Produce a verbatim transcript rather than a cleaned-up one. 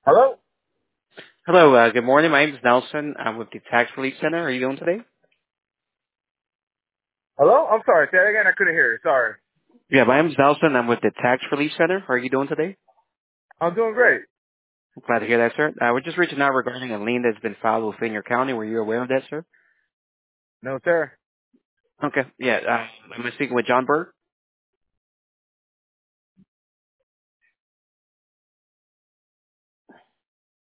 Hello? Hello, uh, good morning. My name is Nelson. I'm with the Tax Relief Center. How are you doing today? Hello? I'm sorry. Say that again. I couldn't hear you. Sorry. Yeah, my name is Nelson. I'm with the Tax Relief Center. How are you doing today? I'm doing great. I'm glad to hear that, sir. Uh, we're just reaching out regarding a lien that's been filed within your county. Were you aware of that, sir? No, sir. Okay. Yeah, uh, I'm speaking with John Berg.